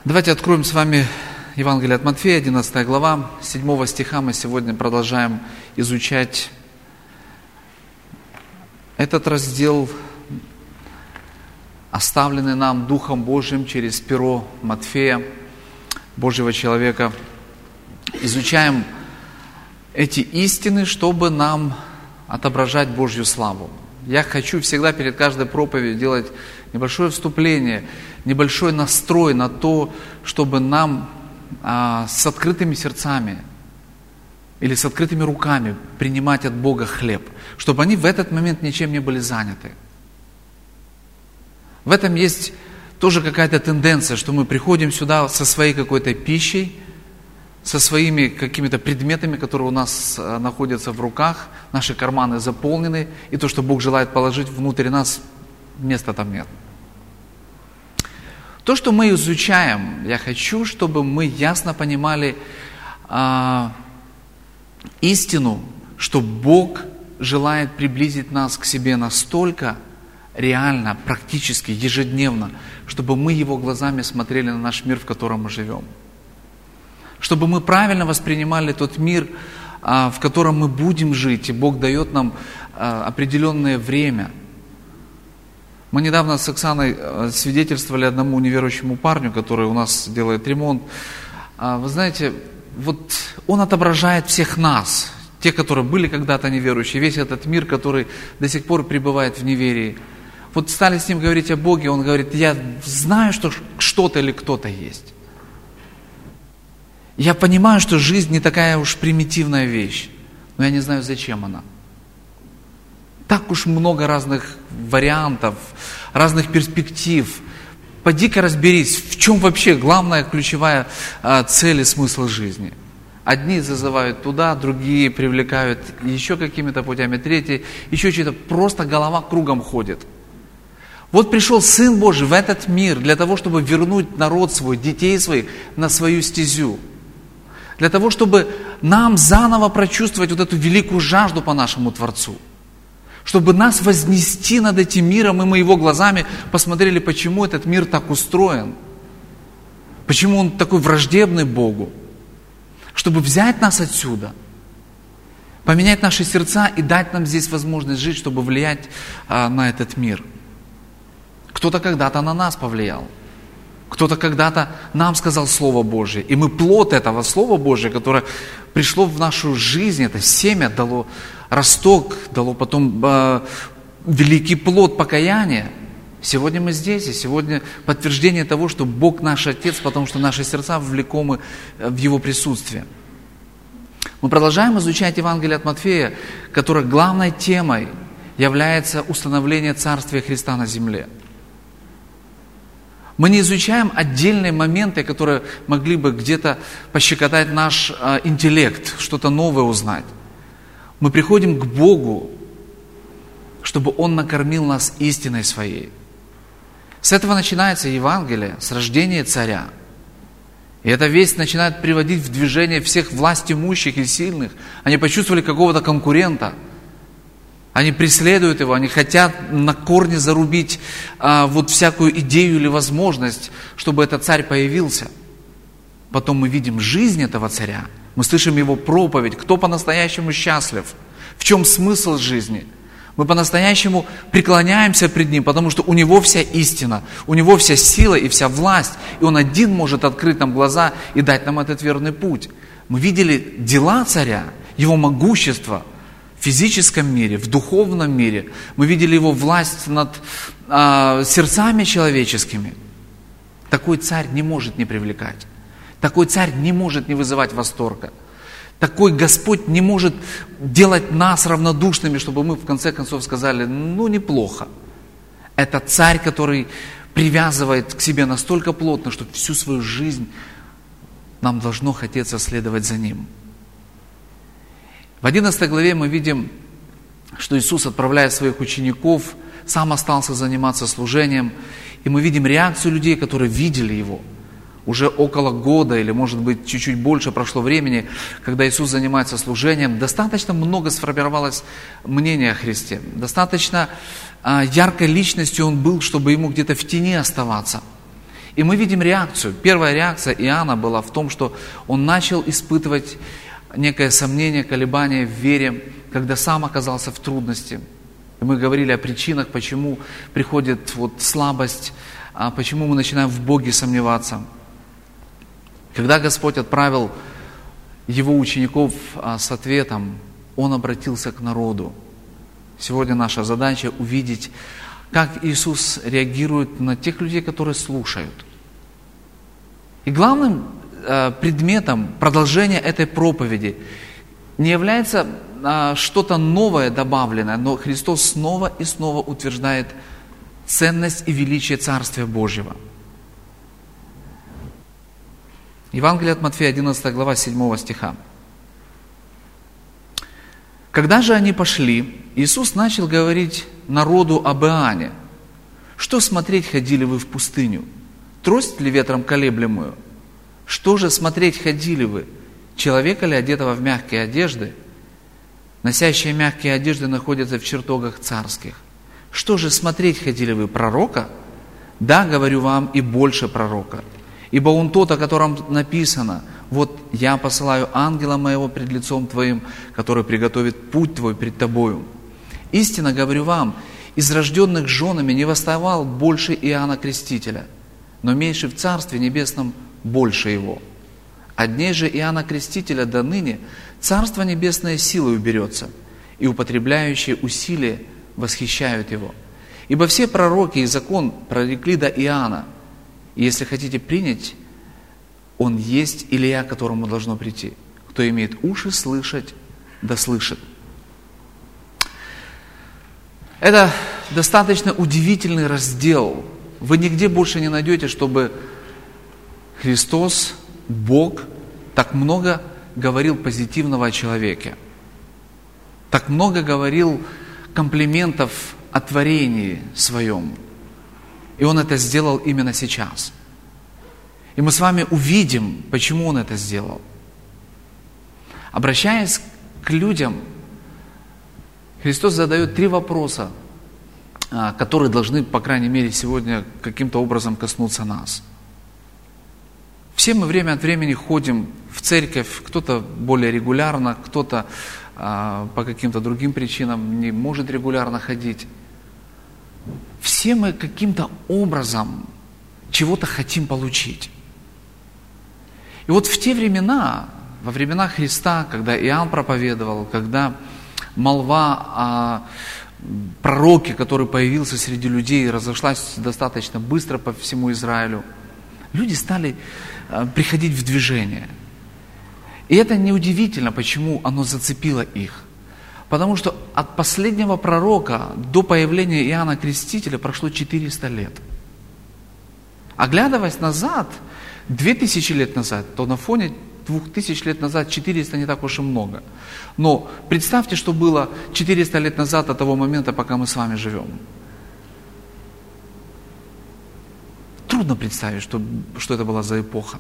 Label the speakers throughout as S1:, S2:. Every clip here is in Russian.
S1: Давайте откроем с вами Евангелие от Матфея, 11 глава, 7 стиха. Мы сегодня продолжаем изучать этот раздел, оставленный нам Духом Божьим через перо Матфея, Божьего человека. Изучаем эти истины, чтобы нам отображать Божью славу. Я хочу всегда перед каждой проповедью делать небольшое вступление, небольшой настрой на то, чтобы нам с открытыми сердцами или с открытыми руками принимать от Бога хлеб, чтобы они в этот момент ничем не были заняты. В этом есть тоже какая-то тенденция, что мы приходим сюда со своей какой-то пищей, со своими какими-то предметами, которые у нас находятся в руках, наши карманы заполнены, и то, что Бог желает положить внутрь нас, места там нет. То, что мы изучаем, я хочу, чтобы мы ясно понимали истину, что Бог желает приблизить нас к себе настолько реально, практически, ежедневно, чтобы мы Его глазами смотрели на наш мир, в котором мы живем. Чтобы мы правильно воспринимали тот мир, в котором мы будем жить, и Бог дает нам определенное время. Мы недавно с Оксаной свидетельствовали одному неверующему парню, который у нас делает ремонт. Вы знаете, вот он отображает всех нас, те, которые были когда-то неверующие, весь этот мир, который до сих пор пребывает в неверии. Вот стали с ним говорить о Боге, он говорит: я знаю, что что-то или кто-то есть. Я понимаю, что жизнь не такая уж примитивная вещь, но я не знаю, зачем она. Так уж много разных вариантов, разных перспектив. Поди-ка разберись, в чем вообще главная, ключевая цель и смысл жизни. Одни зазывают туда, другие привлекают еще какими-то путями, третьи еще что-то. Просто голова кругом ходит. Вот пришел Сын Божий в этот мир для того, чтобы вернуть народ свой, детей своих на свою стезю. Для того, чтобы нам заново прочувствовать вот эту великую жажду по нашему Творцу. Чтобы нас вознести над этим миром, и мы Его глазами посмотрели, почему этот мир так устроен. Почему он такой враждебный Богу. Чтобы взять нас отсюда, поменять наши сердца и дать нам здесь возможность жить, чтобы влиять на этот мир. Кто-то когда-то на нас повлиял. Кто-то когда-то нам сказал Слово Божие, и мы плод этого Слова Божия, которое пришло в нашу жизнь, это семя дало росток, дало потом великий плод покаяния. Сегодня мы здесь, и сегодня подтверждение того, что Бог наш Отец, потому что наши сердца влекомы в Его присутствие. Мы продолжаем изучать Евангелие от Матфея, которое главной темой является установление Царствия Христа на земле. Мы не изучаем отдельные моменты, которые могли бы где-то пощекотать наш интеллект, что-то новое узнать. Мы приходим к Богу, чтобы Он накормил нас истиной Своей. С этого начинается Евангелие, с рождения царя. И эта весть начинает приводить в движение всех власть имущих и сильных. Они почувствовали какого-то конкурента. Они преследуют его, они хотят на корне зарубить вот всякую идею или возможность, чтобы этот царь появился. Потом мы видим жизнь этого царя, мы слышим его проповедь, кто по-настоящему счастлив, в чем смысл жизни. Мы по-настоящему преклоняемся пред ним, потому что у него вся истина, у него вся сила и вся власть, и он один может открыть нам глаза и дать нам этот верный путь. Мы видели дела царя, его могущество, в физическом мире, в духовном мире. Мы видели Его власть над сердцами человеческими. Такой царь не может не привлекать. Такой царь не может не вызывать восторга. Такой Господь не может делать нас равнодушными, чтобы мы в конце концов сказали: ну неплохо. Это царь, который привязывает к себе настолько плотно, что всю свою жизнь нам должно хотеться следовать за Ним. В 11 главе мы видим, что Иисус, отправляя своих учеников, сам остался заниматься служением. И мы видим реакцию людей, которые видели Его. Уже около года, или может быть чуть-чуть больше прошло времени, когда Иисус занимается служением, достаточно много сформировалось мнение о Христе. Достаточно яркой личностью Он был, чтобы Ему где-то в тени оставаться. И мы видим реакцию. Первая реакция Иоанна была в том, что он начал испытывать некое сомнение, колебание в вере, когда сам оказался в трудности. И мы говорили о причинах, почему приходит слабость, почему мы начинаем в Боге сомневаться. Когда Господь отправил Его учеников с ответом, Он обратился к народу. Сегодня наша задача увидеть, как Иисус реагирует на тех людей, которые слушают. И главным предметом продолжения этой проповеди не является что-то новое добавленное, но Христос снова и снова утверждает ценность и величие Царствия Божьего. Евангелие от Матфея, 11 глава, 7 стиха. Когда же они пошли, Иисус начал говорить народу об Иоанне. Что смотреть ходили вы в пустыню? Трость ли ветром колеблемую? Что же смотреть ходили вы? Человека ли, одетого в мягкие одежды? Носящие мягкие одежды находятся в чертогах царских. Что же смотреть ходили вы? Пророка? Да, говорю вам, и больше пророка. Ибо он тот, о котором написано: вот я посылаю ангела моего пред лицом твоим, который приготовит путь твой пред тобою. Истинно говорю вам, из рожденных женами не восставал больше Иоанна Крестителя, но меньше в Царстве Небесном больше его. От дней же Иоанна Крестителя до ныне Царство Небесное силой уберется, и употребляющие усилия восхищают его. Ибо все пророки и закон прорекли до Иоанна. И если хотите принять, он есть Илия, к которому должно прийти. Кто имеет уши слышать, да слышит. Это достаточно удивительный раздел. Вы нигде больше не найдете, чтобы Христос, Бог, так много говорил позитивного о человеке. Так много говорил комплиментов о творении своем. И Он это сделал именно сейчас. И мы с вами увидим, почему Он это сделал. Обращаясь к людям, Христос задает 3 вопроса, которые должны, по крайней мере, сегодня каким-то образом коснуться нас. Все мы время от времени ходим в церковь, кто-то более регулярно, кто-то по каким-то другим причинам не может регулярно ходить. Все мы каким-то образом чего-то хотим получить. И вот в те времена, во времена Христа, когда Иоанн проповедовал, когда молва о пророке, который появился среди людей, разошлась достаточно быстро по всему Израилю, люди стали приходить в движение. И это неудивительно, почему оно зацепило их. Потому что от последнего пророка до появления Иоанна Крестителя прошло 400 лет. Оглядываясь назад, 2000 лет назад, то на фоне 2000 лет назад 400 не так уж и много. Но представьте, что было 400 лет назад от того момента, пока мы с вами живем. Трудно представить, что это была за эпоха.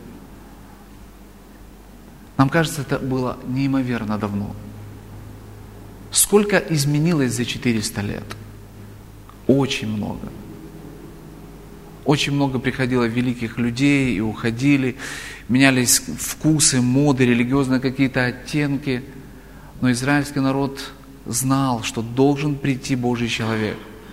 S1: Нам кажется, это было неимоверно давно. Сколько изменилось за 400 лет? Очень много. Очень много приходило великих людей и уходили. Менялись вкусы, моды, религиозные какие-то оттенки. Но израильский народ знал, что должен прийти Божий человек.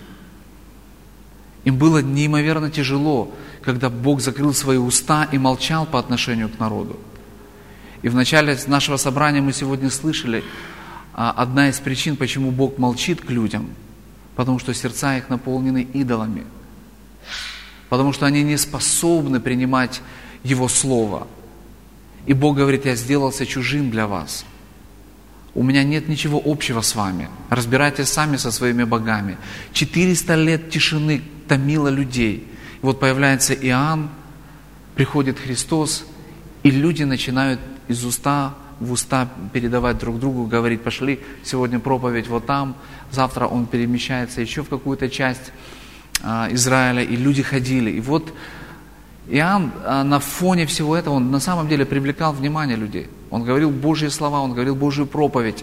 S1: Им было неимоверно тяжело, когда Бог закрыл свои уста и молчал по отношению к народу. И в начале нашего собрания мы сегодня слышали, одна из причин, почему Бог молчит к людям, потому что сердца их наполнены идолами, потому что они не способны принимать Его Слово. И Бог говорит: я сделался чужим для вас. У меня нет ничего общего с вами. Разбирайтесь сами со своими богами. 400 лет тишины томило людей. И вот появляется Иоанн, приходит Христос, и люди начинают из уста в уста передавать друг другу, говорить: пошли, сегодня проповедь вот там, завтра он перемещается еще в какую-то часть Израиля, и люди ходили. И вот Иоанн на фоне всего этого, он на самом деле привлекал внимание людей. Он говорил Божьи слова, он говорил Божью проповедь.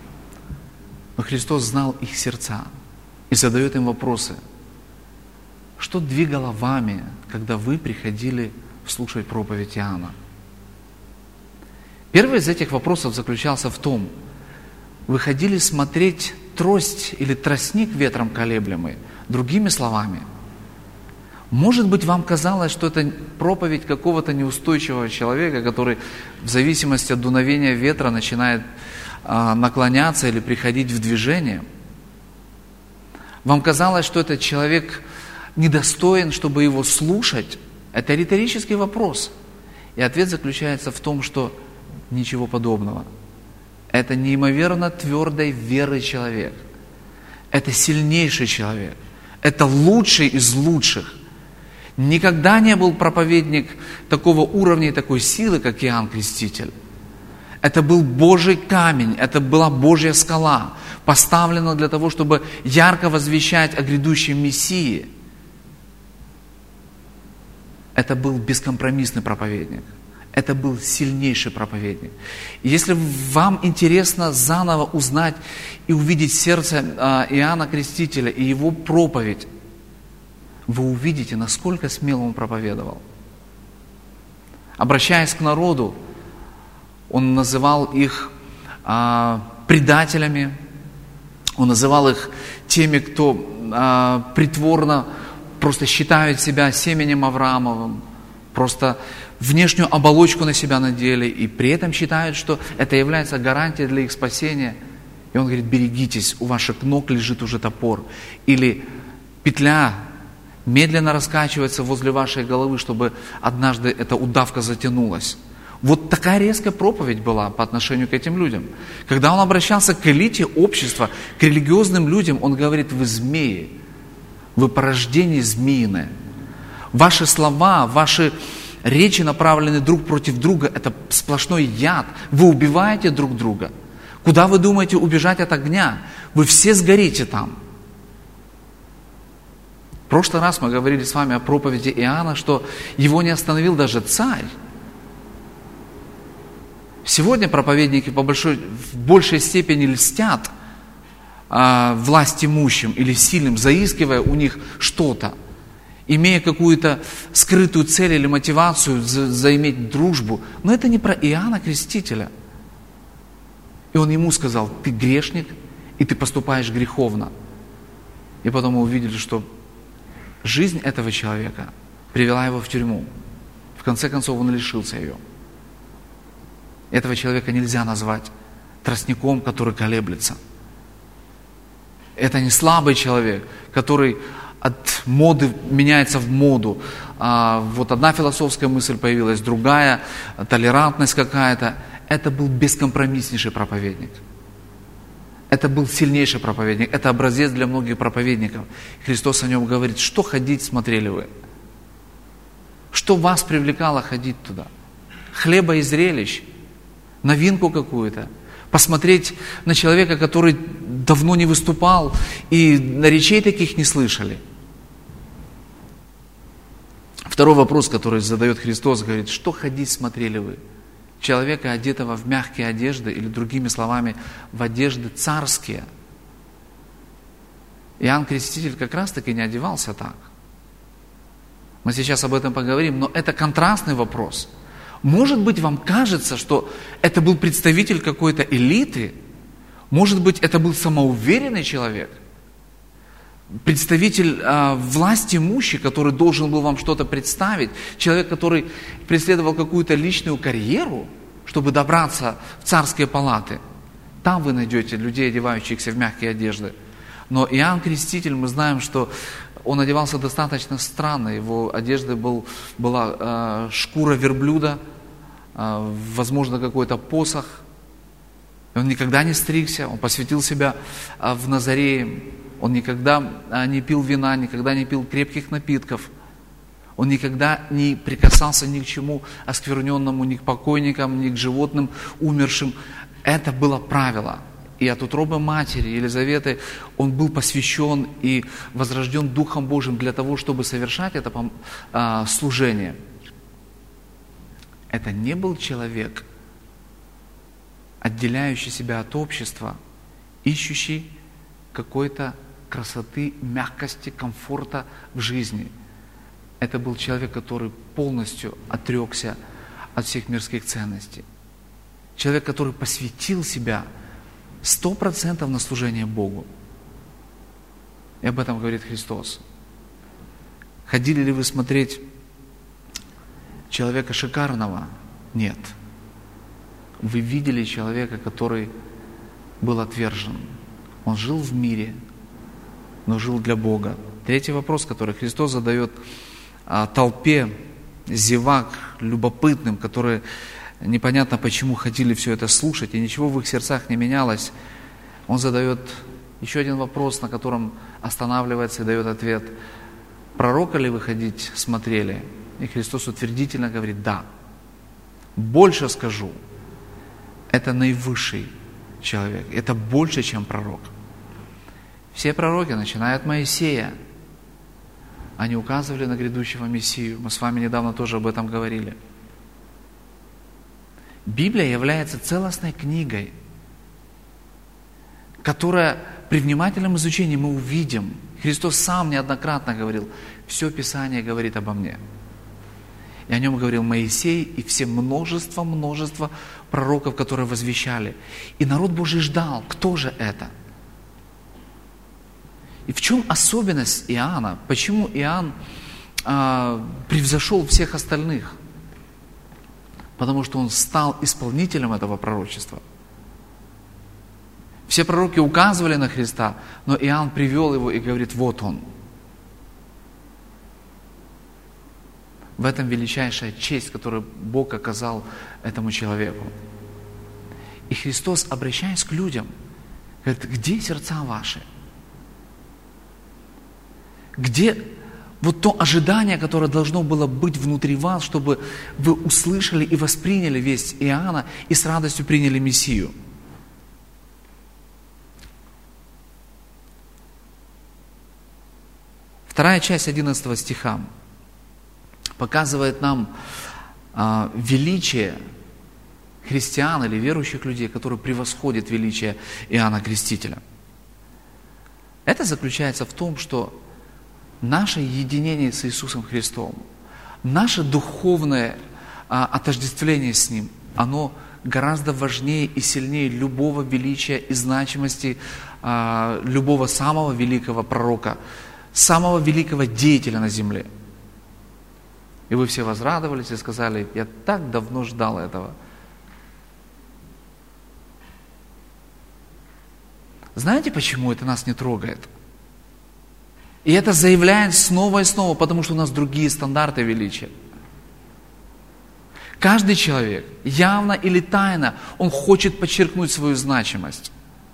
S1: Но Христос знал их сердца и задает им вопросы. Что двигало вами, когда вы приходили слушать проповедь Иоанна? Первый из этих вопросов заключался в том: вы ходили смотреть трость или тростник ветром колеблемый? Другими словами, может быть, вам казалось, что это проповедь какого-то неустойчивого человека, который в зависимости от дуновения ветра начинает наклоняться или приходить в движение? Вам казалось, что этот человек недостоин, чтобы его слушать? Это риторический вопрос. И ответ заключается в том, что ничего подобного. Это неимоверно твердой веры человек. Это сильнейший человек. Это лучший из лучших. Никогда не был проповедник такого уровня и такой силы, как Иоанн Креститель. Это был Божий камень, это была Божья скала, поставлена для того, чтобы ярко возвещать о грядущем Мессии. Это был бескомпромиссный проповедник. Это был сильнейший проповедник. И если вам интересно заново узнать и увидеть сердце Иоанна Крестителя и его проповедь, вы увидите, насколько смело он проповедовал. Обращаясь к народу, он называл их предателями, он называл их теми, кто притворно просто считают себя семенем Авраамовым, просто внешнюю оболочку на себя надели, и при этом считают, что это является гарантией для их спасения. И он говорит: берегитесь, у ваших ног лежит уже топор. Или петля медленно раскачивается возле вашей головы, чтобы однажды эта удавка затянулась. Вот такая резкая проповедь была по отношению к этим людям. Когда он обращался к элите общества, к религиозным людям, он говорит: вы змеи, вы порождение змеиное. Ваши слова, ваши речи направлены друг против друга, это сплошной яд. Вы убиваете друг друга. Куда вы думаете убежать от огня? Вы все сгорите там. В прошлый раз мы говорили с вами о проповеди Иоанна, что его не остановил даже царь. Сегодня проповедники в большей степени льстят власть имущим или сильным, заискивая у них что-то, имея какую-то скрытую цель или мотивацию заиметь дружбу. Но это не про Иоанна Крестителя. И он ему сказал: ты грешник, и ты поступаешь греховно. И потом мы увидели, что жизнь этого человека привела его в тюрьму. В конце концов, он лишился ее. Этого человека нельзя назвать тростником, который колеблется. Это не слабый человек, который от моды меняется в моду. Вот одна философская мысль появилась, другая, толерантность какая-то. Это был бескомпромисснейший проповедник. Это был сильнейший проповедник. Это образец для многих проповедников. Христос о нем говорит: что ходить смотрели вы? Что вас привлекало ходить туда? Хлеба и зрелищ? Новинку какую-то? Посмотреть на человека, который давно не выступал, и речей таких не слышали? Второй вопрос, который задает Христос, говорит: что ходить смотрели вы? Человека, одетого в мягкие одежды, или другими словами, в одежды царские. Иоанн Креститель как раз-таки не одевался так. Мы сейчас об этом поговорим, но это контрастный вопрос. Может быть, вам кажется, что это был представитель какой-то элиты? Может быть, это был самоуверенный человек? Представитель власти имущий, который должен был вам что-то представить? Человек, который преследовал какую-то личную карьеру, чтобы добраться в царские палаты? Там вы найдете людей, одевающихся в мягкие одежды. Но Иоанн Креститель, мы знаем, что он одевался достаточно странно. Его одежда была шкура верблюда, возможно, какой-то посох. Он никогда не стригся, он посвятил себя в Назарее. Он никогда не пил вина, никогда не пил крепких напитков. Он никогда не прикасался ни к чему оскверненному, ни к покойникам, ни к животным умершим. Это было правило. И от утробы матери Елизаветы он был посвящен и возрожден Духом Божьим для того, чтобы совершать это служение. Это не был человек, отделяющий себя от общества, ищущий какой-то красоты, мягкости, комфорта в жизни. Это был человек, который полностью отрекся от всех мирских ценностей. Человек, который посвятил себя 100% на служение Богу. И об этом говорит Христос. Ходили ли вы смотреть человека шикарного? Нет. Вы видели человека, который был отвержен. Он жил в мире, но жил для Бога. Третий вопрос, который Христос задает толпе зевак, любопытным, которые непонятно почему хотели все это слушать, и ничего в их сердцах не менялось. Он задает еще один вопрос, на котором останавливается и дает ответ. Пророка ли вы ходить смотрели? И Христос утвердительно говорит: да. Больше скажу, это наивысший человек, это больше, чем пророк. Все пророки, начиная от Моисея, они указывали на грядущего Мессию. Мы с вами недавно тоже об этом говорили. Библия является целостной книгой, которая при внимательном изучении мы увидим. Христос сам неоднократно говорил: все Писание говорит обо мне. И о нем говорил Моисей и все множество пророков, которые возвещали. И народ Божий ждал, кто же это? И в чем особенность Иоанна? Почему Иоанн превзошел всех остальных? Потому что он стал исполнителем этого пророчества. Все пророки указывали на Христа, но Иоанн привел его и говорит: вот он. В этом величайшая честь, которую Бог оказал этому человеку. И Христос, обращаясь к людям, говорит: где сердца ваши? Где вот то ожидание, которое должно было быть внутри вас, чтобы вы услышали и восприняли весть Иоанна и с радостью приняли Мессию? Вторая часть 11 стиха показывает нам величие христиан или верующих людей, которые превосходят величие Иоанна Крестителя. Это заключается в том, что наше единение с Иисусом Христом, наше духовное отождествление с Ним, оно гораздо важнее и сильнее любого величия и значимости любого самого великого пророка, самого великого деятеля на земле. И вы все возрадовались и сказали: я так давно ждал этого. Знаете, почему это нас не трогает? И это заявляет снова и снова, потому что у нас другие стандарты величия. Каждый человек, явно или тайно, он хочет подчеркнуть свою значимость.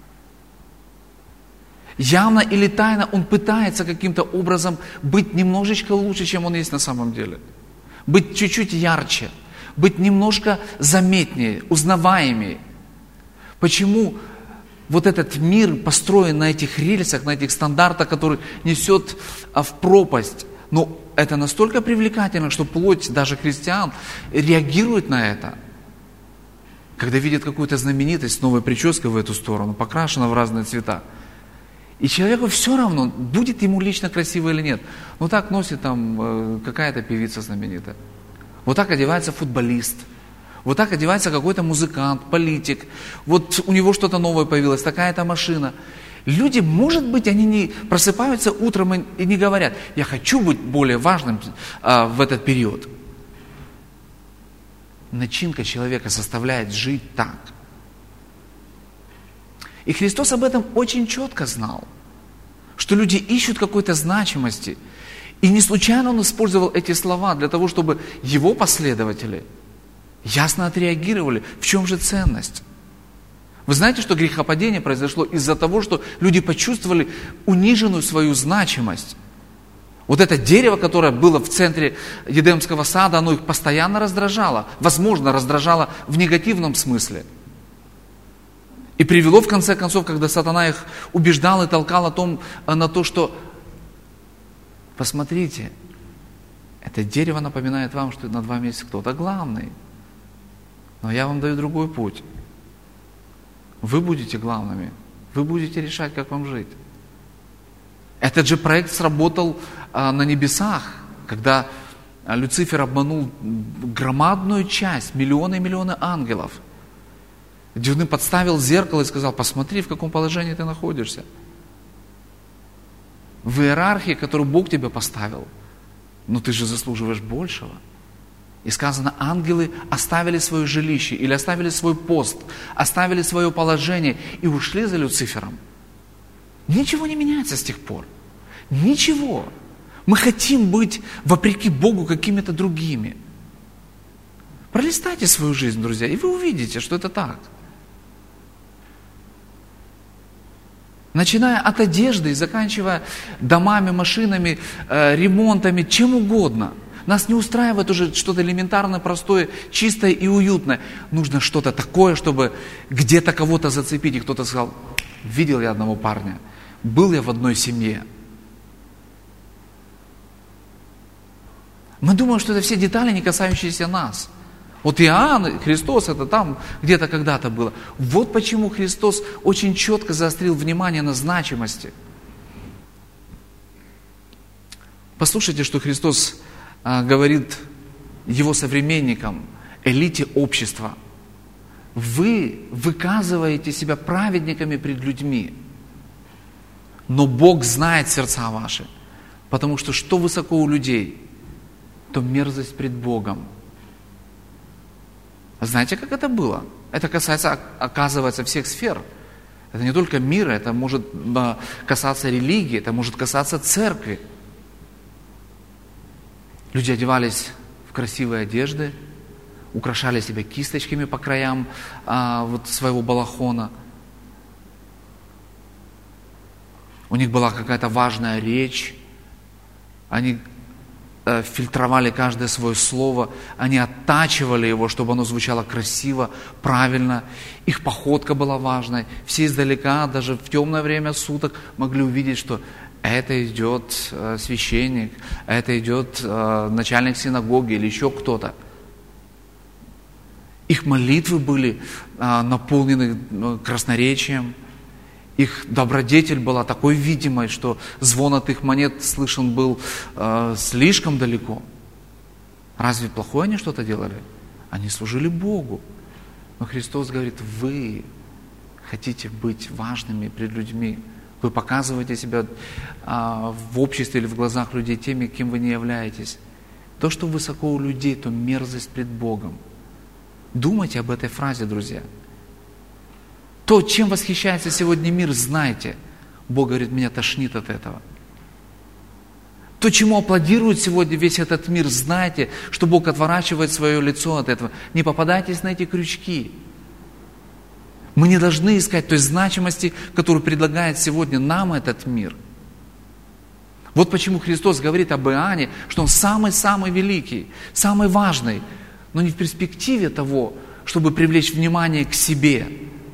S1: Явно или тайно он пытается каким-то образом быть немножечко лучше, чем он есть на самом деле. Быть чуть-чуть ярче, быть немножко заметнее, узнаваемее. Почему вот этот мир построен на этих рельсах, на этих стандартах, который несет в пропасть? Но это настолько привлекательно, что плоть даже христиан реагирует на это. Когда видит какую-то знаменитость с новой прической в эту сторону, покрашена в разные цвета. И человеку все равно, будет ему лично красиво или нет. Ну так носит там какая-то певица знаменитая. Вот так одевается футболист. Вот так одевается какой-то музыкант, политик. Вот у него что-то новое появилось, такая-то машина. Люди, может быть, они не просыпаются утром и не говорят: я хочу быть более важным в этот период. Начинка человека заставляет жить так. И Христос об этом очень четко знал, что люди ищут какой-то значимости. И не случайно Он использовал эти слова для того, чтобы Его последователи ясно отреагировали, в чем же ценность. Вы знаете, что грехопадение произошло из-за того, что люди почувствовали униженную свою значимость. Вот это дерево, которое было в центре Едемского сада, оно их постоянно раздражало. Возможно, раздражало в негативном смысле. И привело, в конце концов, когда сатана их убеждал и толкал на то, что посмотрите, это дерево напоминает вам, что над вами есть кто-то главный. Но я вам даю другой путь. Вы будете главными. Вы будете решать, как вам жить. Этот же проект сработал на небесах, когда Люцифер обманул громадную часть, миллионы и миллионы ангелов. Где он им подставил зеркало и сказал: посмотри, в каком положении ты находишься. В иерархии, которую Бог тебе поставил. Но ты же заслуживаешь большего. И сказано, ангелы оставили свое жилище или оставили свой пост, оставили свое положение и ушли за Люцифером. Ничего не меняется с тех пор. Ничего. Мы хотим быть, вопреки Богу, какими-то другими. Пролистайте свою жизнь, друзья, и вы увидите, что это так. Начиная от одежды и заканчивая домами, машинами, ремонтами, чем угодно. Нас не устраивает уже что-то элементарно простое, чистое и уютное. Нужно что-то такое, чтобы где-то кого-то зацепить. И кто-то сказал: видел я одного парня, был я в одной семье. Мы думаем, что это все детали, не касающиеся нас. Вот Иоанн, Христос, это там где-то когда-то было. Вот почему Христос очень четко заострил внимание на значимости. Послушайте, что Христос говорит его современникам, элите общества. Вы выказываете себя праведниками пред людьми, но Бог знает сердца ваши, потому что высоко у людей, то мерзость пред Богом. Знаете, как это было? Это касается, оказывается, всех сфер. Это не только мира, это может касаться религии, это может касаться церкви. Люди одевались в красивые одежды, украшали себя кисточками по краям своего балахона. У них была какая-то важная речь. Они фильтровали каждое свое слово, они оттачивали его, чтобы оно звучало красиво, правильно. Их походка была важной. Все издалека, даже в темное время суток, могли увидеть, что это идет священник, это идет начальник синагоги или еще кто-то. Их молитвы были наполнены красноречием. Их добродетель была такой видимой, что звон от их монет слышен был слишком далеко. Разве плохое они что-то делали? Они служили Богу. Но Христос говорит: вы хотите быть важными пред людьми. Вы показываете себя в обществе или в глазах людей теми, кем вы не являетесь. То, что высоко у людей, то мерзость пред Богом. Думайте об этой фразе, друзья. То, чем восхищается сегодня мир, знайте. Бог говорит: меня тошнит от этого. То, чему аплодирует сегодня весь этот мир, знайте, что Бог отворачивает свое лицо от этого. Не попадайтесь на эти крючки. Мы не должны искать той значимости, которую предлагает сегодня нам этот мир. Вот почему Христос говорит об Иоанне, что он самый-самый великий, самый важный, но не в перспективе того, чтобы привлечь внимание к себе,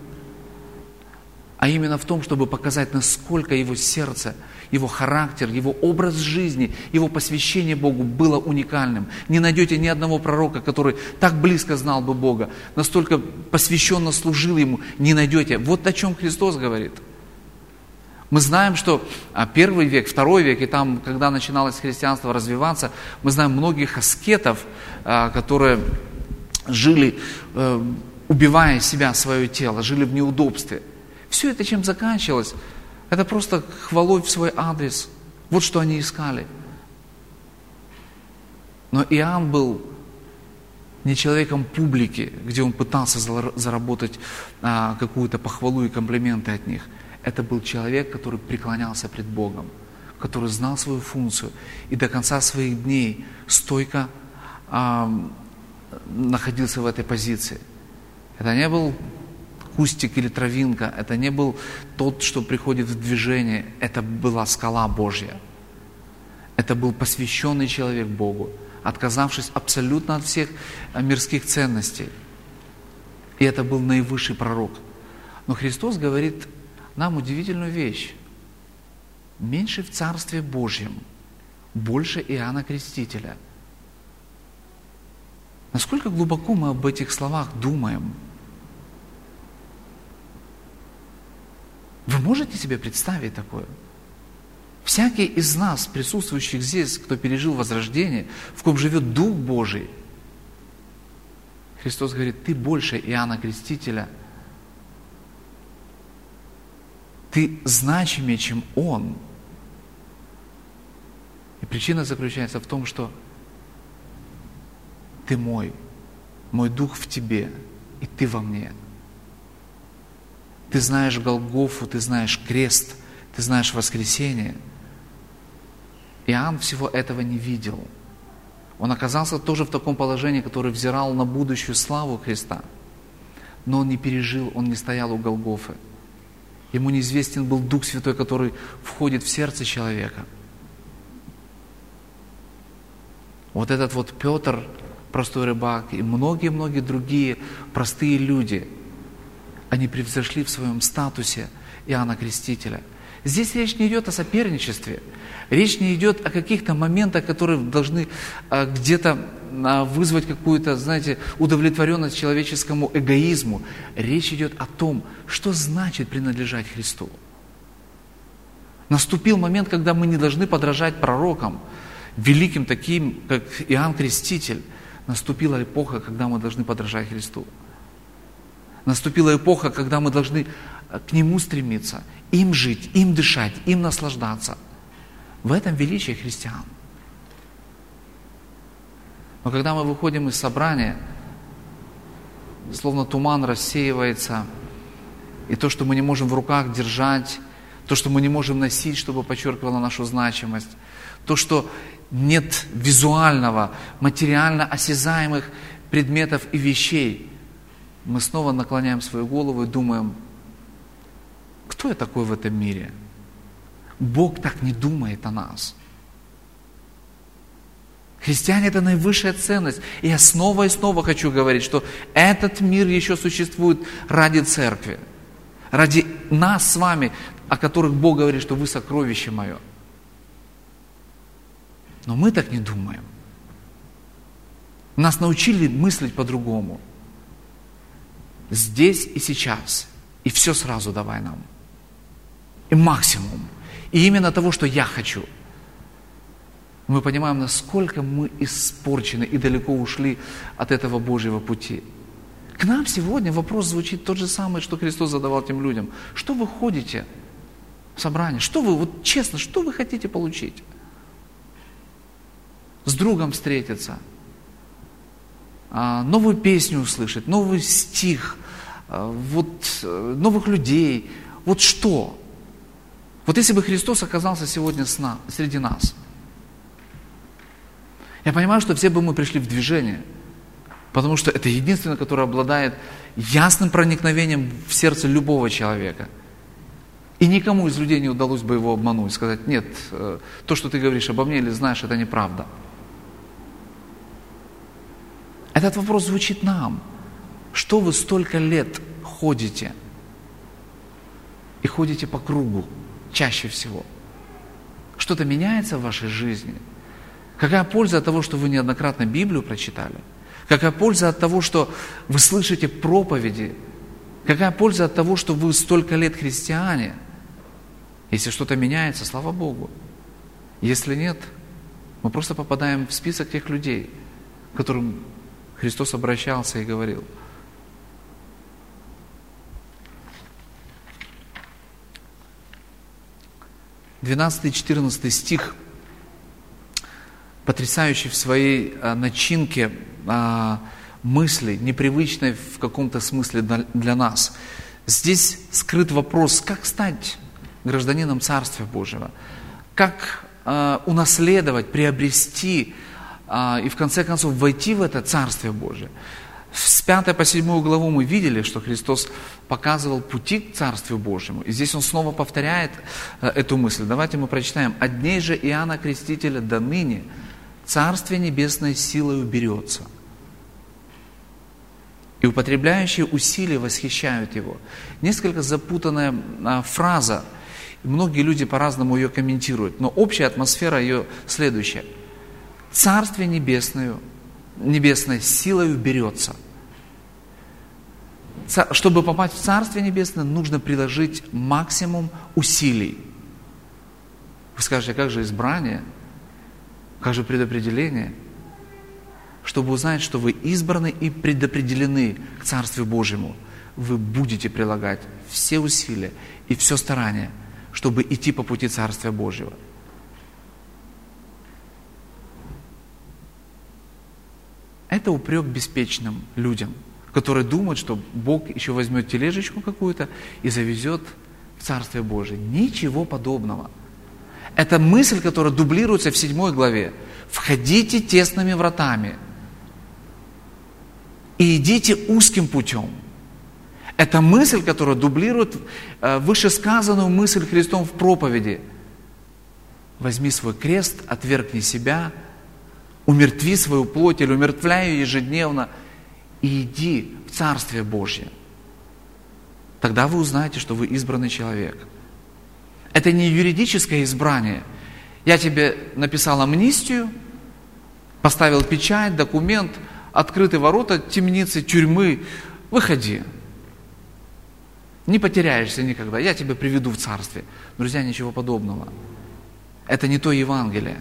S1: а именно в том, чтобы показать, насколько его сердце, его характер, его образ жизни, его посвящение Богу было уникальным. Не найдете ни одного пророка, который так близко знал бы Бога, настолько посвященно служил Ему, не найдете. Вот о чем Христос говорит. Мы знаем, что первый век, второй век, и там, когда начиналось христианство развиваться, мы знаем многих аскетов, которые жили, убивая себя, свое тело, жили в неудобстве. Все это чем заканчивалось? Это просто хвалой в свой адрес. Вот что они искали. Но Иоанн был не человеком публики, где он пытался заработать какую-то похвалу и комплименты от них. Это был человек, который преклонялся пред Богом, который знал свою функцию и до конца своих дней стойко находился в этой позиции. Это не был кустик или травинка, это не был тот, что приходит в движение, это была скала Божья. Это был посвященный человек Богу, отказавшись абсолютно от всех мирских ценностей. И это был наивысший пророк. Но Христос говорит нам удивительную вещь. Меньше в Царстве Божьем, больше Иоанна Крестителя. Насколько глубоко мы об этих словах думаем? Вы можете себе представить такое? Всякий из нас, присутствующих здесь, кто пережил возрождение, в ком живет Дух Божий, Христос говорит, ты больше Иоанна Крестителя, ты значимее, чем он. И причина заключается в том, что ты мой Дух в тебе, и ты во мне. Ты знаешь Голгофу, ты знаешь крест, ты знаешь воскресение. Иоанн всего этого не видел. Он оказался тоже в таком положении, который взирал на будущую славу Христа. Но он не пережил, он не стоял у Голгофы. Ему неизвестен был Дух Святой, который входит в сердце человека. Вот этот вот Петр, простой рыбак, и многие-многие другие простые люди, они превзошли в своем статусе Иоанна Крестителя. Здесь речь не идет о соперничестве, речь не идет о каких-то моментах, которые должны где-то вызвать какую-то, знаете, удовлетворенность человеческому эгоизму. Речь идет о том, что значит принадлежать Христу. Наступил момент, когда мы не должны подражать пророкам, великим таким, как Иоанн Креститель. Наступила эпоха, когда мы должны подражать Христу. Наступила эпоха, когда мы должны к Нему стремиться, им жить, им дышать, им наслаждаться. В этом величие христиан. Но когда мы выходим из собрания, словно туман рассеивается, и то, что мы не можем в руках держать, то, что мы не можем носить, чтобы подчеркивало нашу значимость, то, что нет визуального, материально осязаемых предметов и вещей, мы снова наклоняем свою голову и думаем, кто я такой в этом мире? Бог так не думает о нас. Христиане – это наивысшая ценность. И я снова и снова хочу говорить, что этот мир еще существует ради церкви, ради нас с вами, о которых Бог говорит, что вы сокровище мое. Но мы так не думаем. Нас научили мыслить по-другому. Здесь и сейчас. И все сразу давай нам. И максимум. И именно того, что я хочу. Мы понимаем, насколько мы испорчены и далеко ушли от этого Божьего пути. К нам сегодня вопрос звучит тот же самый, что Христос задавал тем людям. Что вы ходите в собрание? Что вы, вот честно, что вы хотите получить? С другом встретиться, новую песню услышать, новый стих, новых людей. Вот что? Вот если бы Христос оказался сегодня среди нас, я понимаю, что все бы мы пришли в движение, потому что это единственное, которое обладает ясным проникновением в сердце любого человека. И никому из людей не удалось бы его обмануть, сказать, нет, то, что ты говоришь обо мне или знаешь, это неправда. Этот вопрос звучит нам. Что вы столько лет ходите? И ходите по кругу чаще всего. Что-то меняется в вашей жизни? Какая польза от того, что вы неоднократно Библию прочитали? Какая польза от того, что вы слышите проповеди? Какая польза от того, что вы столько лет христиане? Если что-то меняется, слава Богу. Если нет, мы просто попадаем в список тех людей, к которым Христос обращался и говорил. (12 и 14 стих), потрясающий в своей начинке мысли, непривычной в каком-то смысле для нас. Здесь скрыт вопрос, как стать гражданином Царствия Божьего, как унаследовать, приобрести и в конце концов войти в это Царствие Божие. С 5 по 7 главу мы видели, что Христос показывал пути к Царствию Божьему. И здесь Он снова повторяет эту мысль. Давайте мы прочитаем. «От дней же Иоанна Крестителя до ныне Царствие Небесное силою берется, и употребляющие усилия восхищают Его». Несколько запутанная фраза. Многие люди по-разному ее комментируют. Но общая атмосфера ее следующая. Царствие Небесное силою берется. Чтобы попасть в Царствие Небесное, нужно приложить максимум усилий. Вы скажете, а как же избрание? Как же предопределение? Чтобы узнать, что вы избраны и предопределены к Царству Божьему, вы будете прилагать все усилия и все старание, чтобы идти по пути Царствия Божьего. Это упрек беспечным людям, которые думают, что Бог еще возьмет тележечку какую-то и завезет в Царствие Божие. Ничего подобного. Это мысль, которая дублируется в 7 главе. «Входите тесными вратами и идите узким путем». Это мысль, которая дублирует вышесказанную мысль Христом в проповеди. «Возьми свой крест, отвергни себя, умертви свою плоть или умертвляй ее ежедневно и иди в Царствие Божье». Тогда вы узнаете, что вы избранный человек. Это не юридическое избрание. Я тебе написал амнистию, поставил печать, документ, открыты ворота темницы, тюрьмы, выходи. Не потеряешься никогда, я тебя приведу в Царствие. Друзья, ничего подобного. Это не то Евангелие.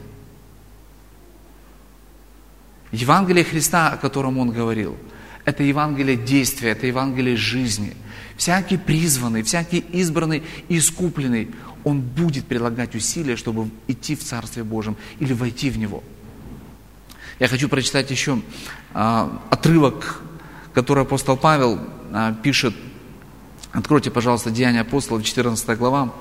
S1: Евангелие Христа, о котором Он говорил, это Евангелие действия, это Евангелие жизни. Всякий призванный, всякий избранный и искупленный, он будет прилагать усилия, чтобы идти в Царствие Божьем или войти в него. Я хочу прочитать еще отрывок, который апостол Павел пишет. Откройте, пожалуйста, Деяния апостолов, 14 глава,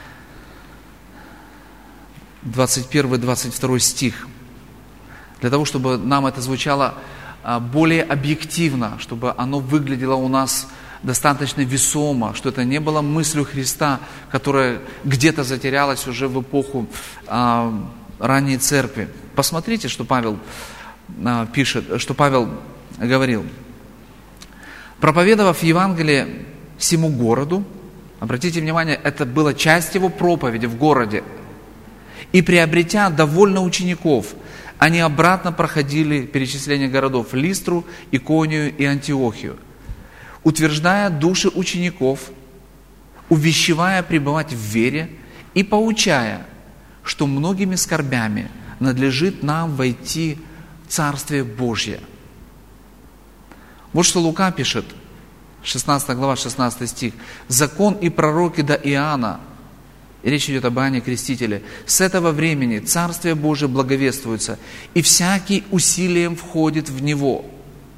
S1: 21-22 стих. Для того, чтобы нам это звучало более объективно, чтобы оно выглядело у нас достаточно весомо, что это не было мыслью Христа, которая где-то затерялась уже в эпоху ранней церкви. Посмотрите, что Павел пишет, что Павел говорил. «Проповедовав Евангелие всему городу», обратите внимание, это была часть его проповеди в городе, «и приобретя довольно учеников, они обратно проходили перечисление городов Листру, Иконию и Антиохию, утверждая души учеников, увещевая пребывать в вере и поучая, что многими скорбями надлежит нам войти в Царствие Божье». Вот что Лука пишет, 16 глава, 16 стих. «Закон и пророки до Иоанна», и речь идет об Иоанне Крестителе, «с этого времени Царствие Божие благовествуется, и всякий усилием входит в него».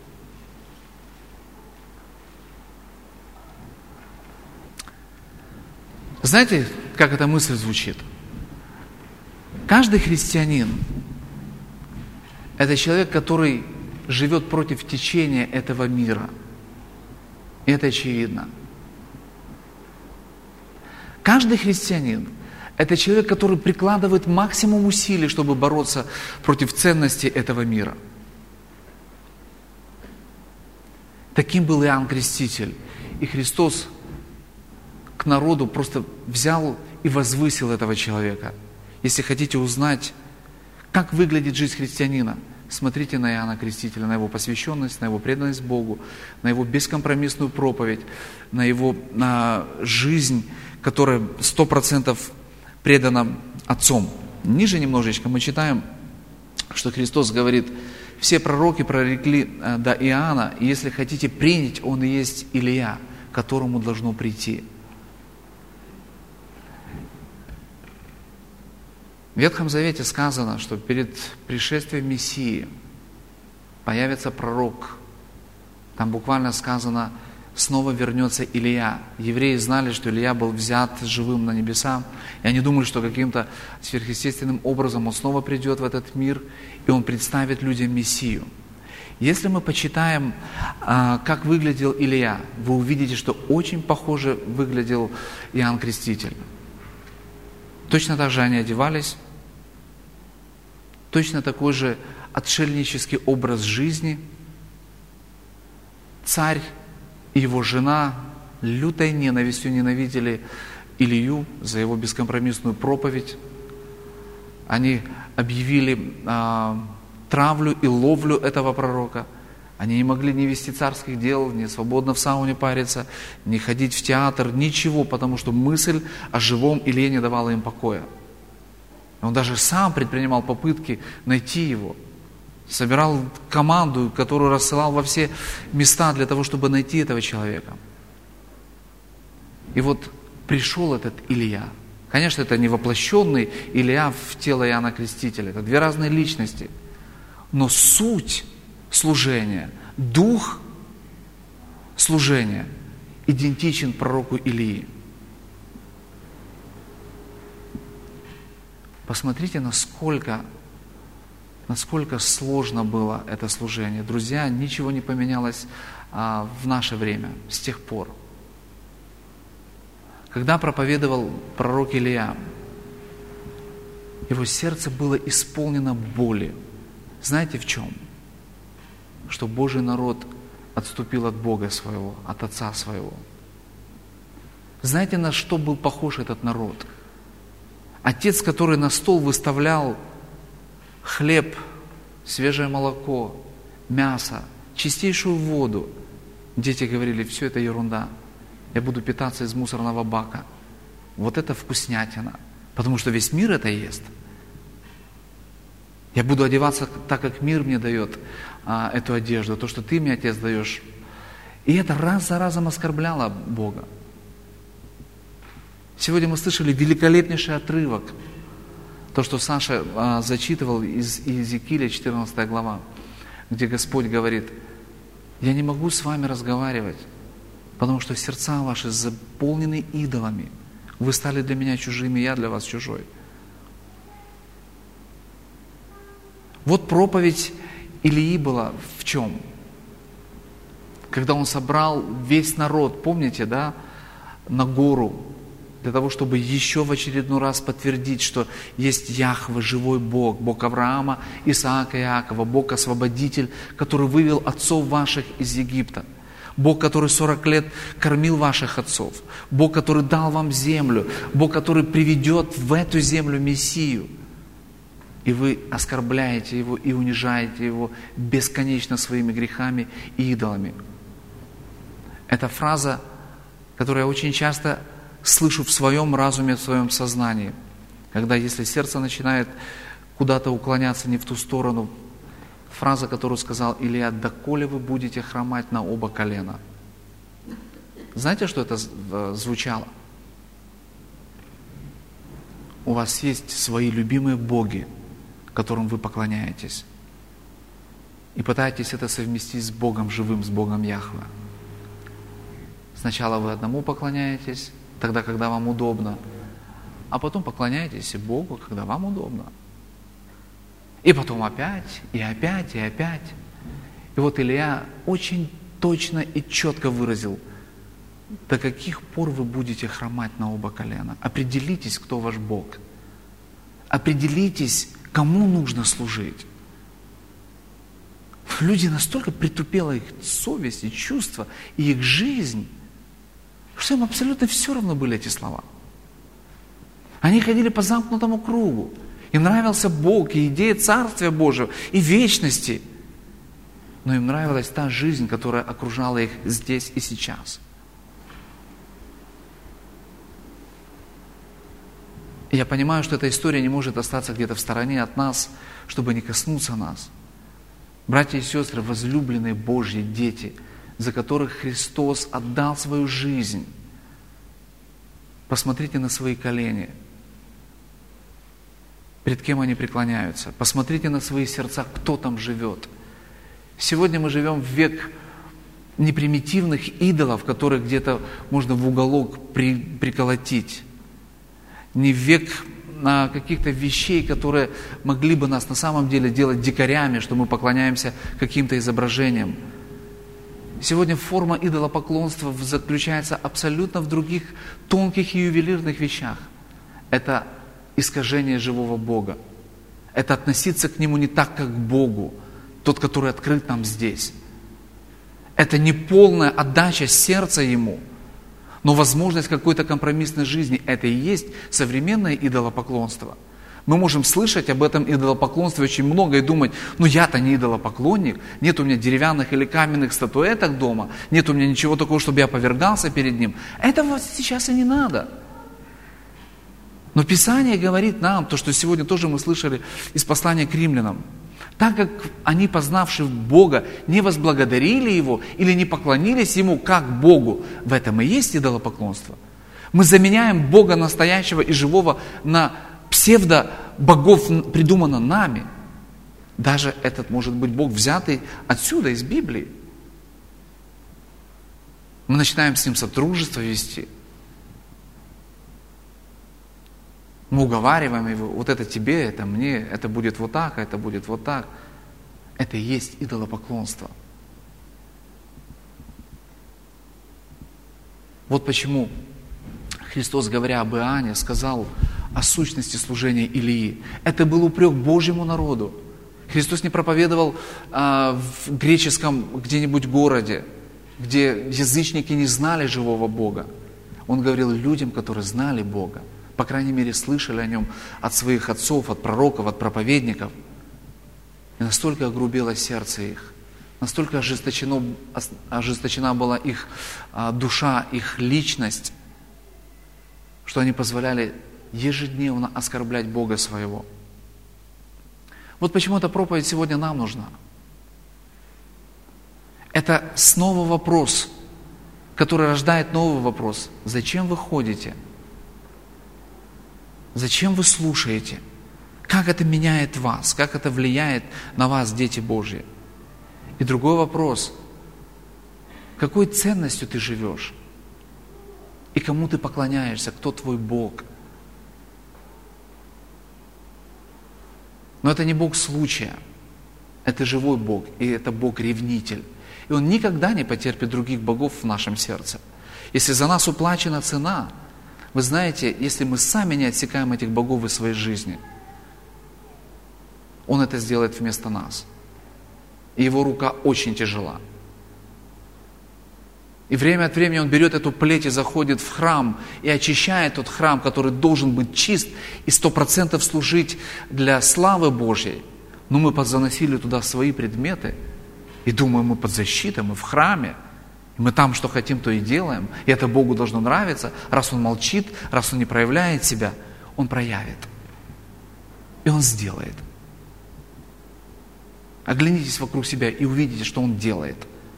S1: Знаете, как эта мысль звучит? Каждый христианин – это человек, который живет против течения этого мира. И это очевидно. Каждый христианин – это человек, который прикладывает максимум усилий, чтобы бороться против ценностей этого мира. Таким был Иоанн Креститель. И Христос к народу просто взял и возвысил этого человека. Если хотите узнать, как выглядит жизнь христианина, смотрите на Иоанна Крестителя, на его посвященность, на его преданность Богу, на его бескомпромиссную проповедь, на жизнь, которая 100% предана Отцом. Ниже немножечко мы читаем, что Христос говорит: все пророки прорекли до Иоанна, и если хотите принять, он и есть Илия, к которому должно прийти. В Ветхом Завете сказано, что перед пришествием Мессии появится пророк. Там буквально сказано, снова вернется Илия. Евреи знали, что Илия был взят живым на небеса, и они думали, что каким-то сверхъестественным образом он снова придет в этот мир, и он представит людям Мессию. Если мы почитаем, как выглядел Илия, вы увидите, что очень похоже выглядел Иоанн Креститель. Точно так же они одевались, точно такой же отшельнический образ жизни. Царь и его жена лютой ненавистью ненавидели Илью за его бескомпромиссную проповедь. Они объявили травлю и ловлю этого пророка. Они не могли ни вести царских дел, ни свободно в сауне париться, ни ходить в театр, ничего, потому что мысль о живом Илье не давала им покоя. Он даже сам предпринимал попытки найти его. Собирал команду, которую рассылал во все места для того, чтобы найти этого человека. И вот пришел этот Илия. Конечно, это не воплощенный Илия в тело Иоанна Крестителя. Это две разные личности. Но суть служения, дух служения идентичен пророку Илии. Посмотрите, насколько сложно было это служение. Друзья, ничего не поменялось в наше время, с тех пор. Когда проповедовал пророк Илия, его сердце было исполнено боли. Знаете в чем? Что Божий народ отступил от Бога своего, от Отца своего. Знаете, на что был похож этот народ? Отец, который на стол выставлял хлеб, свежее молоко, мясо, чистейшую воду. Дети говорили: все это ерунда. Я буду питаться из мусорного бака. Вот это вкуснятина. Потому что весь мир это ест. Я буду одеваться так, как мир мне дает эту одежду, то, что ты мне, Отец, даешь. И это раз за разом оскорбляло Бога. Сегодня мы слышали великолепнейший отрывок. То, что Саша зачитывал из Иезекииля, 14 глава, где Господь говорит: я не могу с вами разговаривать, потому что сердца ваши заполнены идолами. Вы стали для меня чужими, я для вас чужой. Вот проповедь Илии была в чем? Когда он собрал весь народ, помните, да, на гору, для того, чтобы еще в очередной раз подтвердить, что есть Яхве, живой Бог, Бог Авраама, Исаака и Иакова, Бог-освободитель, который вывел отцов ваших из Египта. Бог, который 40 лет кормил ваших отцов. Бог, который дал вам землю. Бог, который приведет в эту землю Мессию. И вы оскорбляете Его и унижаете Его бесконечно своими грехами и идолами. Это фраза, которую я очень часто слышу в своем разуме, в своем сознании. Когда, если сердце начинает куда-то уклоняться не в ту сторону, фраза, которую сказал Илия: «Доколе вы будете хромать на оба колена». Знаете, что это звучало? У вас есть свои любимые боги, которым вы поклоняетесь. И пытаетесь это совместить с Богом живым, с Богом Яхве. Сначала вы одному поклоняетесь, тогда, когда вам удобно, а потом поклоняетесь и Богу, когда вам удобно. И потом опять, и опять, и опять. И вот Илия очень точно и четко выразил: до каких пор вы будете хромать на оба колена? Определитесь, кто ваш Бог. Определитесь, кому нужно служить. Люди настолько притупела их совесть и чувства, и их жизнь, что им абсолютно все равно были эти слова. Они ходили по замкнутому кругу. Им нравился Бог и идея Царствия Божьего и вечности. Но им нравилась та жизнь, которая окружала их здесь и сейчас. И я понимаю, что эта история не может остаться где-то в стороне от нас, чтобы не коснуться нас. Братья и сестры, возлюбленные Божьи дети, за которых Христос отдал свою жизнь. Посмотрите на свои колени. Перед кем они преклоняются. Посмотрите на свои сердца, кто там живет. Сегодня мы живем в век не примитивных идолов, которых где-то можно в уголок приколотить. Не в век каких-то вещей, которые могли бы нас на самом деле делать дикарями, что мы поклоняемся каким-то изображениям. Сегодня форма идолопоклонства заключается абсолютно в других тонких и ювелирных вещах. Это искажение живого Бога. Это относиться к Нему не так, как к Богу, тот, который открыт нам здесь. Это не полная отдача сердца Ему, но возможность какой-то компромиссной жизни. Это и есть современное идолопоклонство. Мы можем слышать об этом идолопоклонстве очень много и думать: ну я-то не идолопоклонник, нет у меня деревянных или каменных статуэток дома, нет у меня ничего такого, чтобы я повергался перед Ним. Этого сейчас и не надо. Но Писание говорит нам, то, что сегодня тоже мы слышали из послания к римлянам, так как они, познавшие Бога, не возблагодарили Его или не поклонились Ему как Богу, в этом и есть идолопоклонство. Мы заменяем Бога настоящего и живого на псевдо-богов, придуманных нами. Даже этот может быть Бог, взятый отсюда, из Библии. Мы начинаем с Ним сотрудничество вести. Мы уговариваем Его, вот это тебе, это мне, это будет вот так, а это будет вот так. Это и есть идолопоклонство. Вот почему Христос, говоря об Иоанне, сказал о сущности служения Илии. Это был упрек Божьему народу. Христос не проповедовал в греческом где-нибудь городе, где язычники не знали живого Бога. Он говорил людям, которые знали Бога. По крайней мере, слышали о Нем от своих отцов, от пророков, от проповедников. И настолько огрубело сердце их, настолько ожесточена была их душа, их личность, что они позволяли ежедневно оскорблять Бога своего. Вот почему эта проповедь сегодня нам нужна. Это снова вопрос, который рождает новый вопрос. Зачем вы ходите? Зачем вы слушаете? Как это меняет вас? Как это влияет на вас, дети Божьи? И другой вопрос. Какой ценностью ты живешь? И кому ты поклоняешься? Кто твой Бог? Но это не Бог случая. Это живой Бог. И это Бог-ревнитель. И Он никогда не потерпит других богов в нашем сердце. Если за нас уплачена цена, вы знаете, если мы сами не отсекаем этих богов из своей жизни, Он это сделает вместо нас. И Его рука очень тяжела. И время от времени Он берет эту плеть и заходит в храм и очищает тот храм, который должен быть чист и 100% служить для славы Божьей. Но мы подзаносили туда свои предметы и думаем, мы под защитой, мы в храме. Мы там, что хотим, то и делаем. И это Богу должно нравиться. Раз Он молчит, раз Он не проявляет себя, Он проявит. И Он сделает. Оглянитесь вокруг себя и увидите, что Он делает.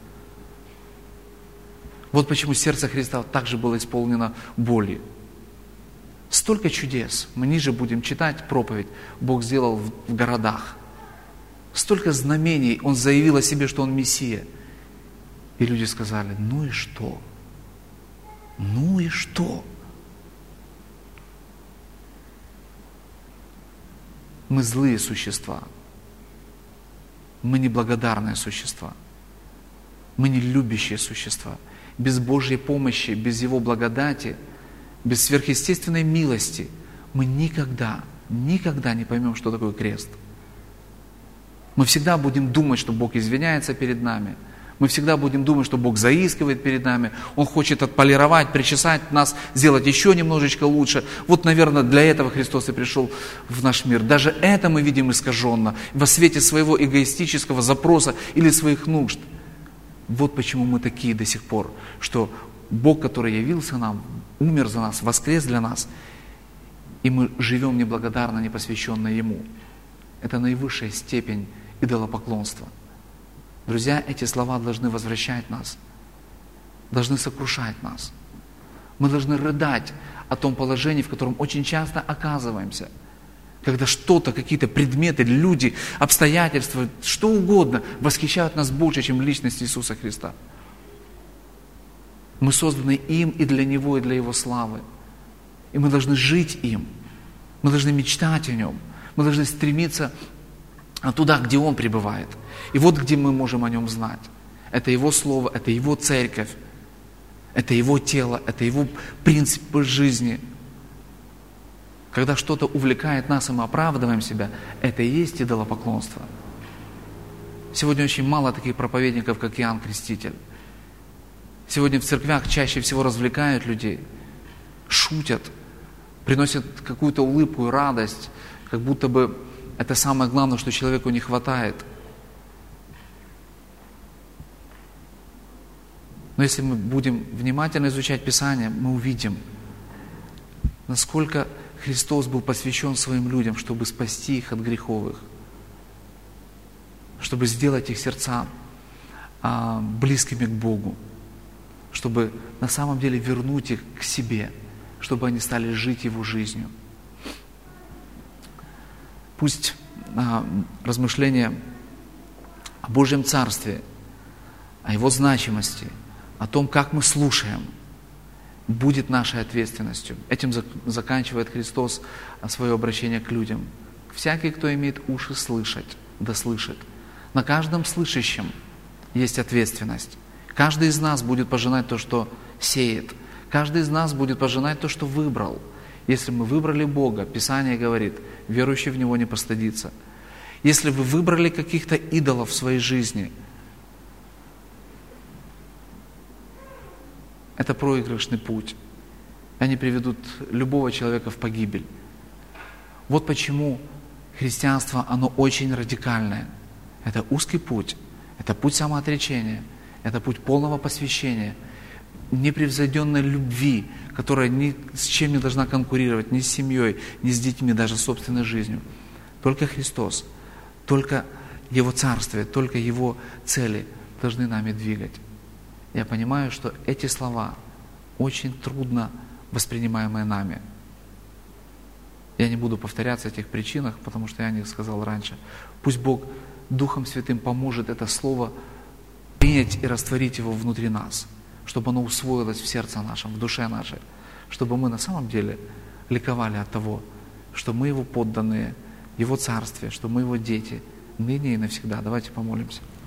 S1: Вот почему сердце Христа также было исполнено болью. Столько чудес. Мы ниже будем читать проповедь. Бог сделал в городах. Столько знамений. Он заявил о себе, что Он Мессия. И люди сказали, ну и что? Ну и что? Мы злые существа. Мы неблагодарные существа. Мы не любящие существа. Без Божьей помощи, без Его благодати, без сверхъестественной милости мы никогда не поймем, что такое крест. Мы всегда будем думать, что Бог извиняется перед нами. Мы всегда будем думать, что Бог заискивает перед нами. Он хочет отполировать, причесать нас, сделать еще немножечко лучше. Вот, наверное, для этого Христос и пришел в наш мир. Даже это мы видим искаженно, во свете своего эгоистического запроса или своих нужд. Вот почему мы такие до сих пор, что Бог, который явился нам, умер за нас, воскрес для нас, и мы живем неблагодарно, не посвященно Ему. Это наивысшая степень идолопоклонства. Друзья, эти слова должны возвращать нас, должны сокрушать нас. Мы должны рыдать о том положении, в котором очень часто оказываемся. Когда что-то, какие-то предметы, люди, обстоятельства, что угодно восхищают нас больше, чем личность Иисуса Христа. Мы созданы им и для Него, и для Его славы. И мы должны жить им. Мы должны мечтать о Нем. Мы должны стремиться туда, где Он пребывает. И вот где мы можем о Нем знать. Это Его Слово, это Его Церковь, это Его тело, это Его принципы жизни. Когда что-то увлекает нас, и мы оправдываем себя, это и есть идолопоклонство. Сегодня очень мало таких проповедников, как Иоанн Креститель. Сегодня в церквях чаще всего развлекают людей, шутят, приносят какую-то улыбку и радость, как будто бы это самое главное, что человеку не хватает. Но если мы будем внимательно изучать Писание, мы увидим, насколько Христос был посвящен своим людям, чтобы спасти их от греховых, чтобы сделать их сердца близкими к Богу, чтобы на самом деле вернуть их к себе, чтобы они стали жить Его жизнью. Пусть размышления о Божьем Царстве, о Его значимости, о том, как мы слушаем, будет нашей ответственностью. Этим заканчивает Христос свое обращение к людям. Всякий, кто имеет уши слышать, да слышит. На каждом слышащем есть ответственность. Каждый из нас будет пожинать то, что сеет. Каждый из нас будет пожинать то, что выбрал. Если мы выбрали Бога, Писание говорит, верующий в Него не постыдится. Если вы выбрали каких-то идолов в своей жизни, это проигрышный путь. Они приведут любого человека в погибель. Вот почему христианство, оно очень радикальное. Это узкий путь, это путь самоотречения, это путь полного посвящения, непревзойденной любви, которая ни с чем не должна конкурировать, ни с семьей, ни с детьми, даже с собственной жизнью. Только Христос, только Его Царствие, только Его цели должны нами двигать. Я понимаю, что эти слова очень трудно воспринимаемые нами. Я не буду повторяться о этих причинах, потому что я о них сказал раньше. Пусть Бог Духом Святым поможет это слово принять и растворить его внутри нас, чтобы оно усвоилось в сердце нашем, в душе нашей, чтобы мы на самом деле ликовали от того, что мы Его подданные, Его Царствие, что мы Его дети, ныне и навсегда. Давайте помолимся.